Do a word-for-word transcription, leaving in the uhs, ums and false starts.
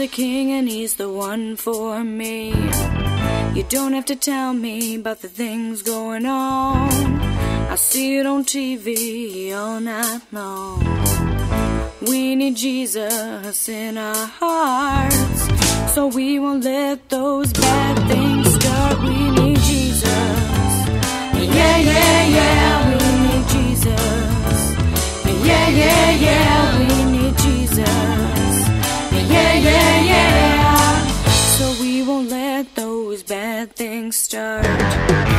the king and he's the one for me. You don't have to tell me about the things going on. I see it on T V all night long. We need Jesus in our hearts, so we won't let those bad things start. We need Jesus. Yeah, yeah, yeah, we need Jesus. Yeah, yeah, yeah, we need Jesus. Yeah, yeah, yeah, so we won't let those bad things start.